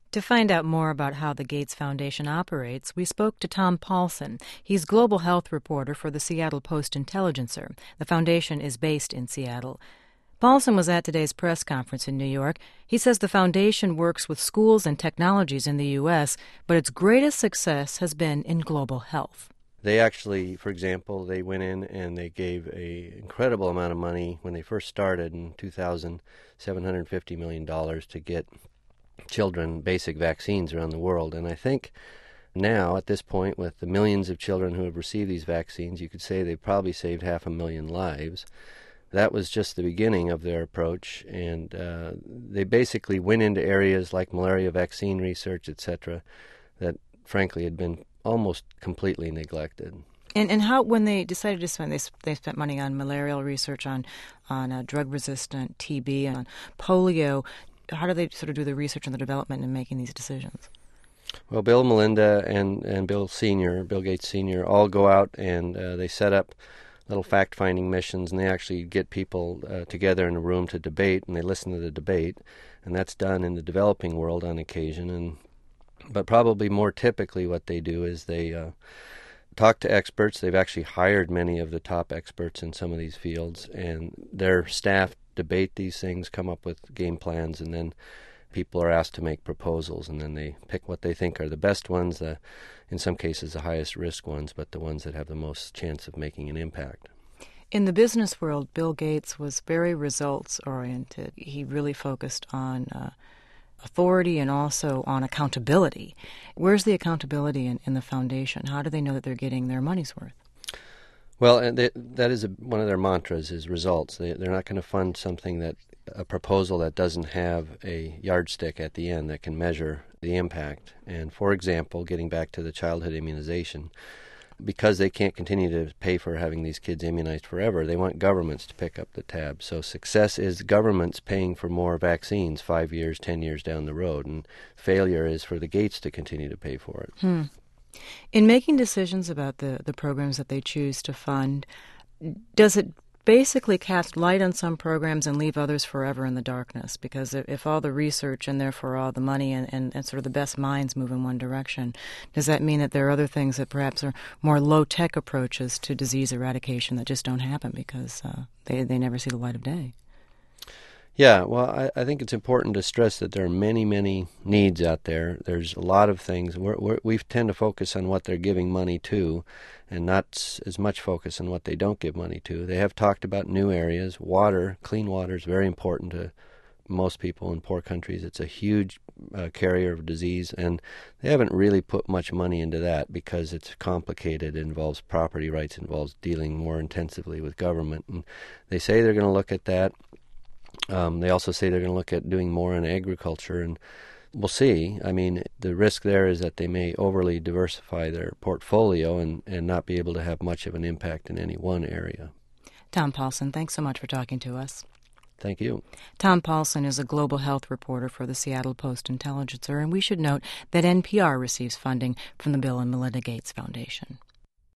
To find out more about how the Gates Foundation operates, we spoke to Tom Paulson. He's global health reporter for the Seattle Post-Intelligencer. The foundation is based in Seattle. Paulson was at today's press conference in New York. He says the foundation works with schools and technologies in the U.S., but its greatest success has been in global health. They actually, for example, they went in and they gave an incredible amount of money when they first started in 2000, $750 million to get children basic vaccines around the world. And I think now, at this point, with the millions of children who have received these vaccines, you could say they've probably saved 500,000 lives. That was just the beginning of their approach, and they basically went into areas like malaria vaccine research, etc., that frankly had been almost completely neglected. And how, when they decided to spend, they spent money on malarial research, on drug-resistant TB, on polio. How do they sort of do the research and the development in making these decisions? Well, Bill, Melinda, and Bill Gates Sr., all go out and they set up little fact-finding missions, and they actually get people together in a room to debate, and they listen to the debate, and that's done in the developing world on occasion. But probably more typically what they do is they talk to experts. They've actually hired many of the top experts in some of these fields, and their staff debate these things, come up with game plans, and then people are asked to make proposals, and then they pick what they think are the best ones, in some cases the highest risk ones, but the ones that have the most chance of making an impact. In the business world, Bill Gates was very results-oriented. He really focused on authority and also on accountability. Where's the accountability in the foundation? How do they know that they're getting their money's worth? Well, and that is one of their mantras, is results. They're not going to fund a proposal that doesn't have a yardstick at the end that can measure the impact. And for example, getting back to the childhood immunization, because they can't continue to pay for having these kids immunized forever, they want governments to pick up the tab. So success is governments paying for more vaccines 5 years, 10 years down the road, and failure is for the Gates to continue to pay for it. In making decisions about the programs that they choose to fund, does it basically cast light on some programs and leave others forever in the darkness? Because if all the research and therefore all the money and sort of the best minds move in one direction, does that mean that there are other things that perhaps are more low-tech approaches to disease eradication that just don't happen because they never see the light of day? Yeah, well, I think it's important to stress that there are many, many needs out there. There's a lot of things. We tend to focus on what they're giving money to and not as much focus on what they don't give money to. They have talked about new areas. Water, clean water is very important to most people in poor countries. It's a huge carrier of disease, and they haven't really put much money into that because it's complicated. It involves property rights, it involves dealing more intensively with government. And they say they're going to look at that. They also say they're going to look at doing more in agriculture, and we'll see. I mean, the risk there is that they may overly diversify their portfolio and not be able to have much of an impact in any one area. Tom Paulson, thanks so much for talking to us. Thank you. Tom Paulson is a global health reporter for the Seattle Post-Intelligencer, and we should note that NPR receives funding from the Bill and Melinda Gates Foundation.